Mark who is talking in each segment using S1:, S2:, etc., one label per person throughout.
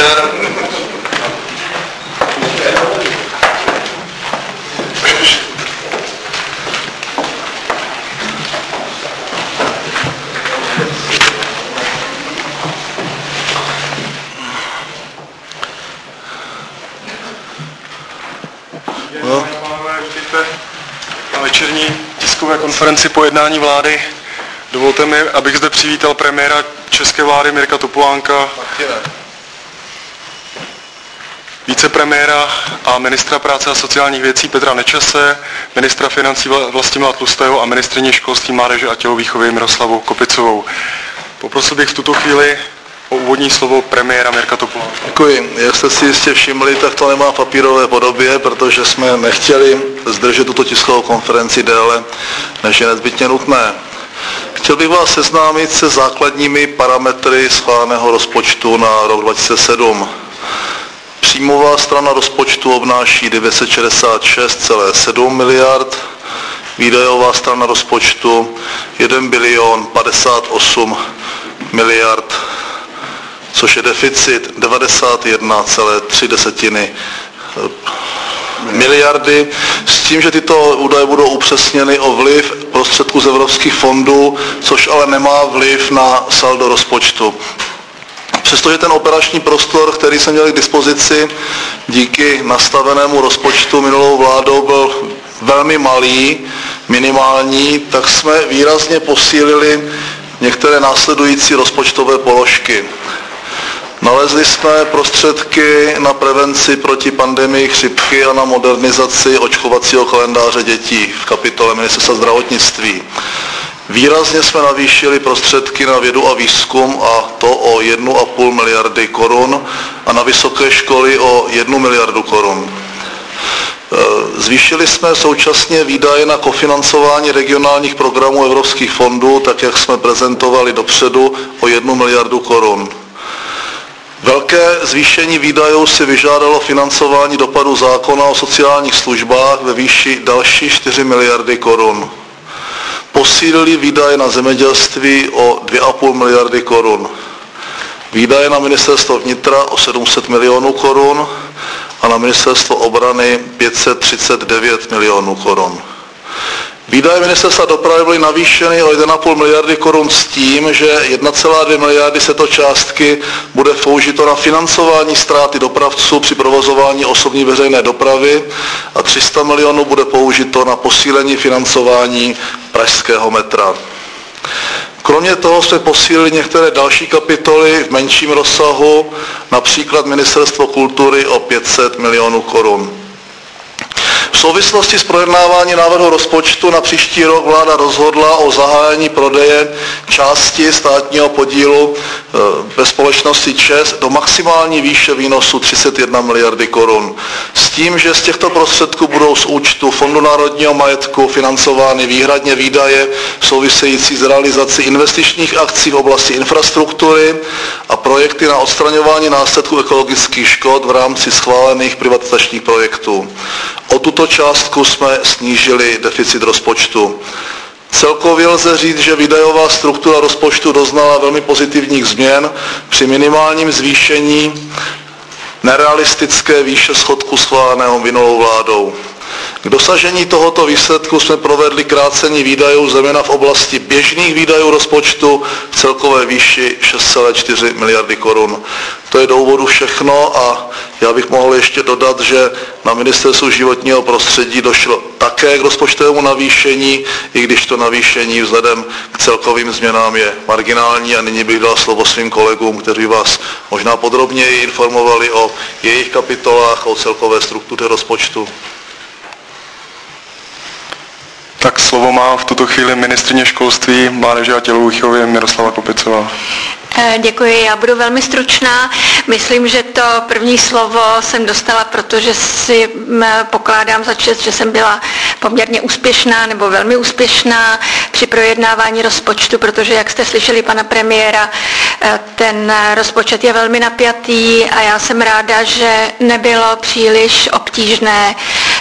S1: večer.
S2: Na večerní tiskové konferenci po jednání vlády dovolte mi, abych zde přivítal premiéra české vlády Mirka Topolánka, vicepremiéra a ministra práce a sociálních věcí Petra Nečase, ministra financí Vlastimila Tlustého a ministryni školství, mládeže a tělovýchovy Miroslavu Kopicovou. Poprosil bych v tuto chvíli o úvodní slovo premiéra Mirka Topolánka.
S1: Děkuji. Jak jste si jistě všimli, tak to nemá v papírové podobě, protože jsme nechtěli zdržet tuto tiskovou konferenci déle, než je nezbytně nutné. Chtěl bych vás seznámit se základními parametry schváleného rozpočtu na rok 2007. Příjmová strana rozpočtu obnáší 966,7 miliard, výdajová strana rozpočtu 1 bilion 58 miliard, což je deficit 91,3 miliardy, s tím, že tyto údaje budou upřesněny o vliv prostředků z evropských fondů, což ale nemá vliv na saldo rozpočtu. Přestože ten operační prostor, který jsme měli k dispozici díky nastavenému rozpočtu minulou vládou, byl velmi malý, minimální, tak jsme výrazně posílili některé následující rozpočtové položky. Nalezli jsme prostředky na prevenci proti pandemii chřipky a na modernizaci očkovacího kalendáře dětí v kapitole Ministerstva zdravotnictví. Výrazně jsme navýšili prostředky na vědu a výzkum, a to o 1,5 miliardy korun, a na vysoké školy o 1 miliardu korun. Zvýšili jsme současně výdaje na kofinancování regionálních programů evropských fondů, tak jak jsme prezentovali dopředu, o 1 miliardu korun. Velké zvýšení výdajů si vyžádalo financování dopadu zákona o sociálních službách ve výši další 4 miliardy korun. Posílili výdaje na zemědělství o 2,5 miliardy korun. Výdaje na ministerstvo vnitra o 700 milionů korun a na ministerstvo obrany 539 milionů korun. Výdaje ministerstva dopravy byly navýšeny o 1,5 miliardy korun s tím, že 1,2 miliardy z této částky bude použito na financování ztráty dopravců při provozování osobní veřejné dopravy a 300 milionů bude použito na posílení financování pražského metra. Kromě toho jsme posílili některé další kapitoly v menším rozsahu, například Ministerstvo kultury o 500 milionů korun. V souvislosti s projednáváním návrhu rozpočtu na příští rok vláda rozhodla o zahájení prodeje části státního podílu ve společnosti ČEZ do maximální výše výnosu 31 miliardy korun. S tím, že z těchto prostředků budou z účtu Fondu národního majetku financovány výhradně výdaje související s realizací investičních akcí v oblasti infrastruktury a projekty na odstraňování následků ekologických škod v rámci schválených privatizačních projektů. O tuto částku jsme snížili deficit rozpočtu. Celkově lze říct, že výdajová struktura rozpočtu doznala velmi pozitivních změn při minimálním zvýšení nerealistické výše schodku schváleného minulou vládou. K dosažení tohoto výsledku jsme provedli krácení výdajů zejména v oblasti běžných výdajů rozpočtu v celkové výši 6,4 miliardy korun. To je do úvodu všechno a já bych mohl ještě dodat, že na Ministerstvu životního prostředí došlo také k rozpočtovému navýšení, i když to navýšení vzhledem k celkovým změnám je marginální, a nyní bych dal slovo svým kolegům, kteří vás možná podrobněji informovali o jejich kapitolách, o celkové struktuře rozpočtu.
S2: Tak slovo má v tuto chvíli ministryně školství, mládeže a tělovýchovy Miroslava Kopicová.
S3: Děkuji, já budu velmi stručná. Myslím, že to první slovo jsem dostala, protože si pokládám za čest, že jsem byla poměrně úspěšná nebo velmi úspěšná při projednávání rozpočtu, protože, jak jste slyšeli pana premiéra, ten rozpočet je velmi napjatý a já jsem ráda, že nebylo příliš obtížné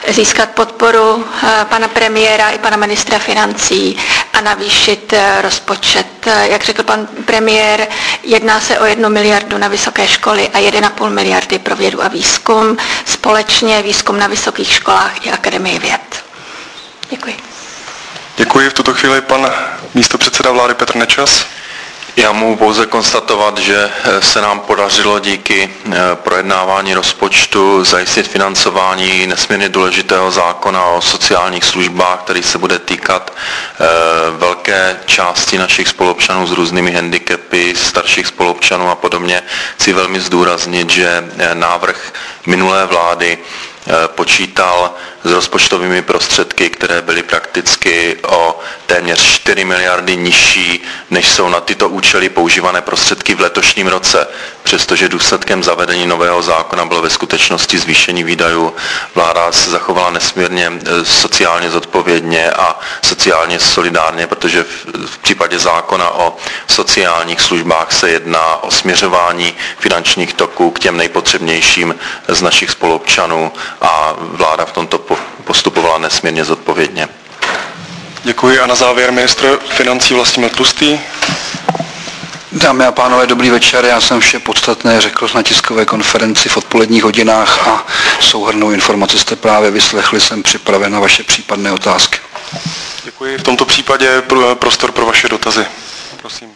S3: získat podporu pana premiéra i pana ministra financí a navýšit rozpočet. Jak řekl pan premiér, jedná se o 1 miliardu na vysoké školy a 1,5 miliardy pro vědu a výzkum, společně výzkum na vysokých školách i Akademii věd. Děkuji.
S2: Děkuji. V tuto chvíli pan místopředseda vlády Petr Nečas.
S4: Já mohu pouze konstatovat, že se nám podařilo díky projednávání rozpočtu zajistit financování nesmírně důležitého zákona o sociálních službách, který se bude týkat velké části našich spoluobčanů s různými handicapy, starších spoluobčanů a podobně. Chci velmi zdůraznit, že návrh minulé vlády počítal s rozpočtovými prostředky, které byly prakticky o téměř 4 miliardy nižší, než jsou na tyto účely používané prostředky v letošním roce. Přestože důsledkem zavedení nového zákona bylo ve skutečnosti zvýšení výdajů, vláda se zachovala nesmírně sociálně zodpovědně a sociálně solidárně, protože v případě zákona o sociálních službách se jedná o směřování finančních toků k těm nejpotřebnějším z našich spoluobčanů a vláda v tomto postupovala nesmírně zodpovědně.
S2: Děkuji a na závěr ministr financí Vlastimil Tlustý.
S5: Dámy a pánové, dobrý večer. Já jsem vše podstatné řekl na tiskové konferenci v odpoledních hodinách a souhrnnou informaci jste právě vyslechli. Jsem připraven na vaše případné otázky.
S2: Děkuji. V tomto případě prostor pro vaše dotazy. Prosím.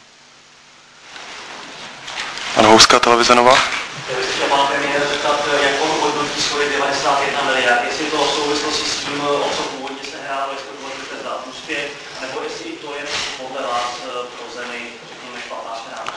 S2: Pan Houská, televize Nova.
S6: Já bych chtěl pana premiéra zeptat, jak on hodnotí svoje 91 miliard, jestli to v souvislosti s tím, o co původně se hrálo, jestli to bylo za úspěch, nebo jestli i to je podle vás pro zemi, řekněme, špatná zpráva.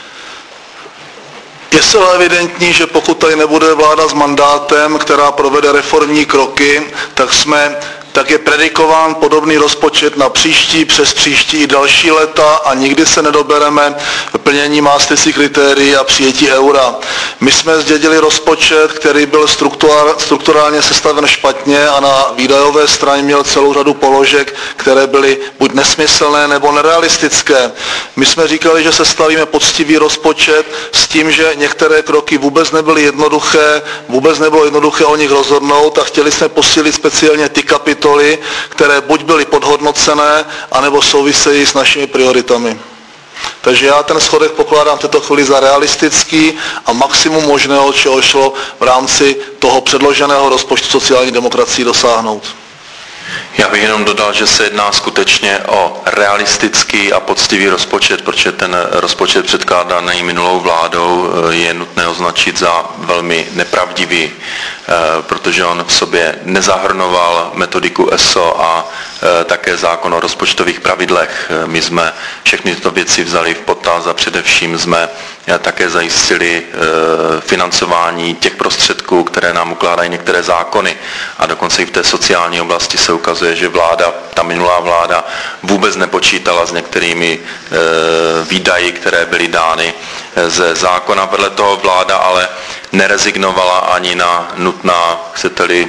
S1: Je zcela evidentní, že pokud tady nebude vláda s mandátem, která provede reformní kroky, tak je predikován podobný rozpočet na příští, přes příští i další léta a nikdy se nedobereme plnění maastrichtských kritérií a přijetí eura. My jsme zdědili rozpočet, který byl strukturálně sestaven špatně a na výdajové straně měl celou řadu položek, které byly buď nesmyslné nebo nerealistické. My jsme říkali, že sestavíme poctivý rozpočet s tím, že některé kroky vůbec nebyly jednoduché, vůbec nebylo jednoduché o nich rozhodnout a chtěli jsme posílit speciálně ty kapitoly, které buď byly podhodnocené, anebo souvisejí s našimi prioritami. Takže já ten schodek pokládám v této chvíli za realistický a maximum možného, čeho šlo v rámci toho předloženého rozpočtu sociální demokracii dosáhnout.
S4: Já bych jenom dodal, že se jedná skutečně o realistický a poctivý rozpočet, protože ten rozpočet předkládaný minulou vládou je nutné označit za velmi nepravdivý, protože on v sobě nezahrnoval metodiku ESO a také zákon o rozpočtových pravidlech. My jsme všechny tyto věci vzali v potaz a především jsme také zajistili financování těch prostředků, které nám ukládají některé zákony. A dokonce i v té sociální oblasti se ukazuje, že ta minulá vláda vůbec nepočítala s některými výdaji, které byly dány ze zákona. Vedle toho vláda ale nerezignovala ani na nutná, chcete-li,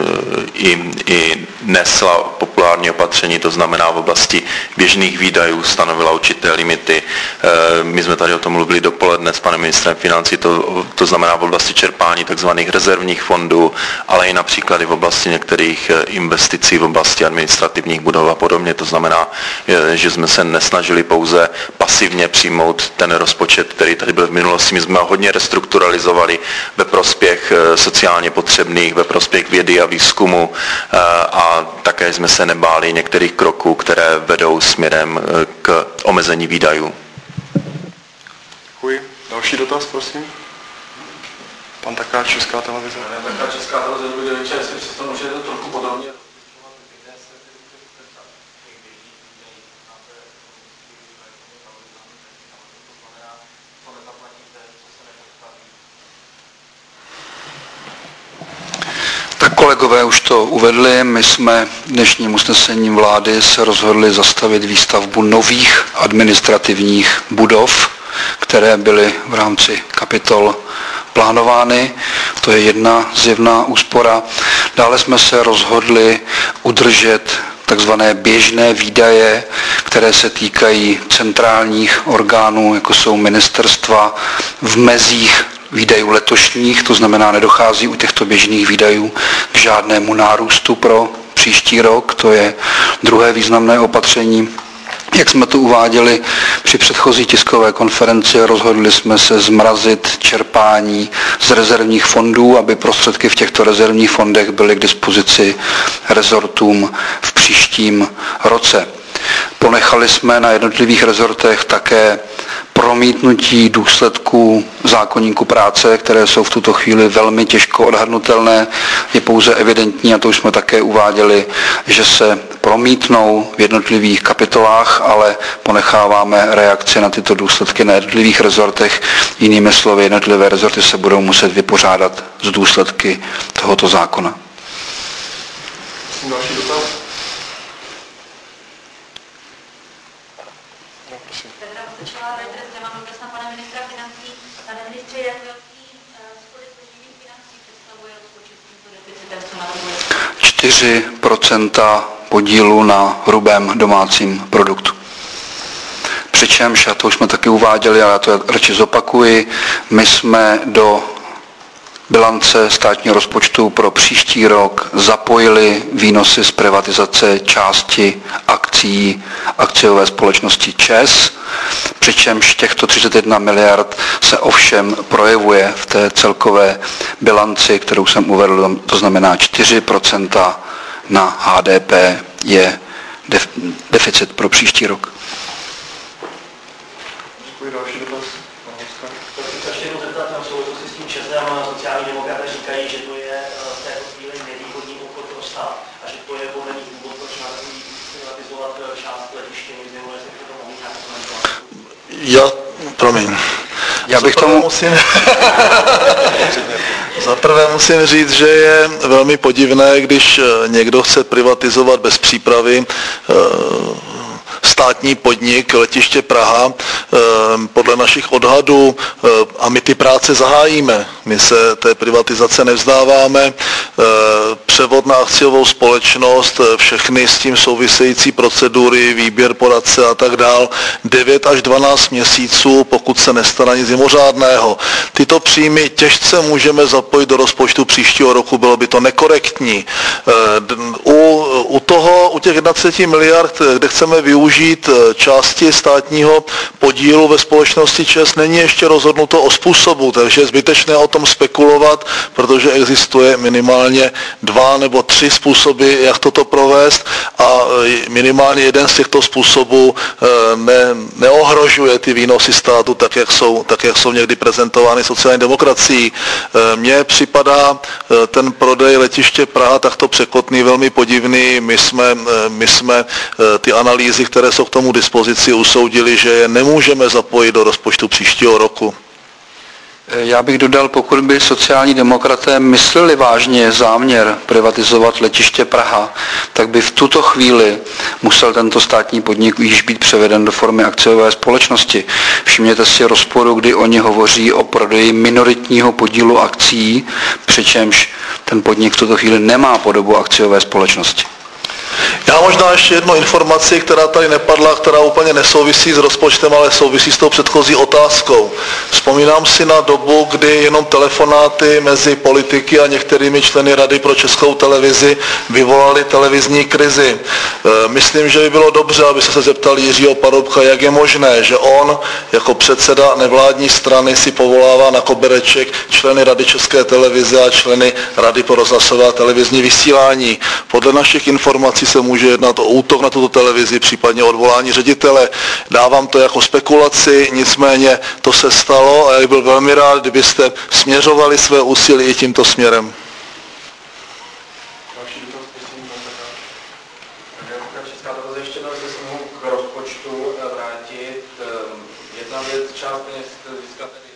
S4: i nesla populární opatření, to znamená v oblasti běžných výdajů stanovila určité limity. My jsme tady o tom mluvili dopoledne s panem ministrem financí, to znamená v oblasti čerpání tzv. Rezervních fondů, ale i například i v oblasti některých investicí v oblasti administrativních budov a podobně. To znamená, že jsme se nesnažili pouze pasivně přijmout ten rozpočet, který tady byl v minulosti. My jsme ho hodně restrukturalizovali ve prospěch sociálně potřebných, ve prospěch vědy a výzkumu a také jsme se nebáli některých kroků, které vedou směrem k omezení výdajů.
S2: Děkuji. Další dotaz, prosím. Pan Takáč, Česká televize.
S6: Česká televize, dobrý večer, jestli přesto můžete trochu podrobně.
S5: Tak kolegové už to uvedli, my jsme dnešním usnesením vlády se rozhodli zastavit výstavbu nových administrativních budov, které byly v rámci kapitol plánovány. To je jedna zjevná úspora. Dále jsme se rozhodli udržet takzvané běžné výdaje, které se týkají centrálních orgánů, jako jsou ministerstva, v mezích výdajů letošních, to znamená, nedochází u těchto běžných výdajů k žádnému nárůstu pro příští rok. To je druhé významné opatření. Jak jsme to uváděli při předchozí tiskové konferenci, rozhodli jsme se zmrazit čerpání z rezervních fondů, aby prostředky v těchto rezervních fondech byly k dispozici rezortům v příštím roce. Ponechali jsme na jednotlivých rezortech také promítnutí důsledků zákoníku práce, které jsou v tuto chvíli velmi těžko odhadnutelné. Je pouze evidentní, a to už jsme také uváděli, že se promítnou v jednotlivých kapitolách, ale ponecháváme reakci na tyto důsledky na jednotlivých rezortech. Jinými slovy, jednotlivé rezorty se budou muset vypořádat s důsledky tohoto zákona.
S2: Další dotaz?
S7: Pana ministra financí. Pane ministře, jak velký schodek veřejných financí představuje rozpočet s tímto deficitem, co navrhujete?
S5: 4% podílu na hrubém domácím produktu. Přičemž, a to už jsme taky uváděli, ale já to radši zopakuji, my jsme do bilance státního rozpočtu pro příští rok zapojili výnosy z privatizace části akcií akciové společnosti ČEZ, přičemž těchto 31 miliard se ovšem projevuje v té celkové bilanci, kterou jsem uvedl, to znamená 4% na HDP je deficit pro příští rok.
S2: Děkuji, další dotaz.
S6: Ještě jednou zeptat v souvislosti s tím ČEZem, sociální demokraté říkají, že to je v této chvíli nevýhodný obchod pro stát a že to je podle nich důvod, proč navrhují privatizovat část letiště, někde bude se to mohli nějak komentovat.
S5: Já bych tomu...
S1: Za prvé musím říct, že je velmi podivné, když někdo chce privatizovat bez přípravy státní podnik Letiště Praha. Podle našich odhadů, a my ty práce zahájíme, my se té privatizace nevzdáváme, převod na akciovou společnost, všechny s tím související procedury, výběr poradce a tak dál, 9 až 12 měsíců, pokud se nestane nic mimořádného. Tyto příjmy těžce můžeme zapojit do rozpočtu příštího roku, bylo by to nekorektní. U těch 21 miliard, kde chceme využít části státního podílu ve společnosti ČEZ, není ještě rozhodnuto o způsobu, takže je zbytečné o tom spekulovat, protože existuje minimálně 2 nebo 3 způsoby, jak toto provést, a minimálně jeden z těchto způsobů neohrožuje ty výnosy státu tak, jak jsou někdy prezentovány sociální demokracií. Mně připadá ten prodej Letiště Praha takto překotný, velmi podivný. My jsme ty analýzy, které jsou k tomu dispozici, usoudili, že je nemůžeme zapojit do rozpočtu příštího roku.
S5: Já bych dodal, pokud by sociální demokraté mysleli vážně záměr privatizovat Letiště Praha, tak by v tuto chvíli musel tento státní podnik již být převeden do formy akciové společnosti. Všimněte si rozporu, kdy oni hovoří o prodeji minoritního podílu akcií, přičemž ten podnik v tuto chvíli nemá podobu akciové společnosti.
S1: Já možná ještě jednu informaci, která tady nepadla, která úplně nesouvisí s rozpočtem, ale souvisí s tou předchozí otázkou. Vzpomínám si na dobu, kdy jenom telefonáty mezi politiky a některými členy Rady pro Českou televizi vyvolaly televizní krizi. Myslím, že by bylo dobře, aby se zeptal Jiřího Paroubka, jak je možné, že on jako předseda nevládní strany si povolává na kobereček členy Rady České televize a členy Rady pro rozhlasové a televizní vysílání. Podle našich informací se může jednat o útok na tuto televizi, případně odvolání ředitele. Dávám to jako spekulaci, nicméně to se stalo a já bych byl velmi rád, kdybyste směřovali své úsilí i tímto směrem.
S8: Ještě se mohu k rozpočtu vrátit. Jedna věc, část peněz získat tedy.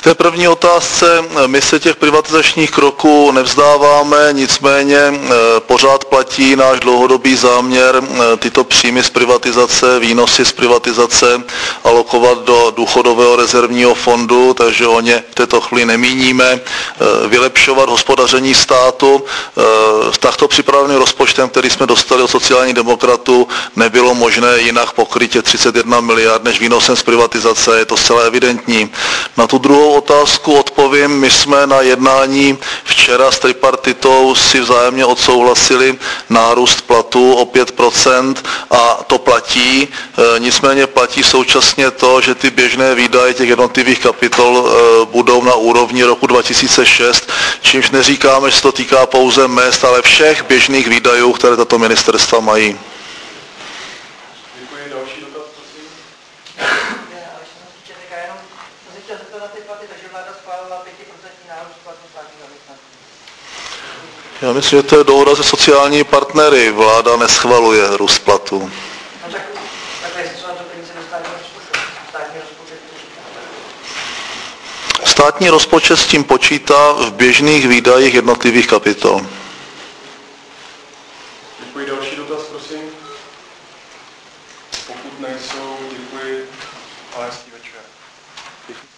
S1: K té první otázce, my se těch privatizačních kroků nevzdáváme, nicméně pořád platí náš dlouhodobý záměr tyto příjmy z privatizace, výnosy z privatizace alokovat do důchodového rezervního fondu, takže o ně v této chvíli nemíníme, vylepšovat hospodaření státu. S takto připraveným rozpočtem, který jsme dostali od sociálních demokratů, nebylo možné jinak pokryt 31 miliard než výnosem z privatizace, je to zcela evidentní. Na tu druhou otázku odpovím, my jsme na jednání včera s tripartitou si vzájemně odsouhlasili nárůst platů o 5% a to platí, nicméně platí současně to, že ty běžné výdaje těch jednotlivých kapitol budou na úrovni roku 2006, čímž neříkáme, že se to týká pouze mezd, ale všech běžných výdajů, které tato ministerstva mají. Já myslím, že to je dohoda se sociálními partnery. Vláda neschvaluje růst platů. Státní rozpočet s tím počítá v běžných výdajích jednotlivých kapitol.
S2: Děkuji. Další dotaz, prosím. Pokud nejsou, děkuji. A hezký večer.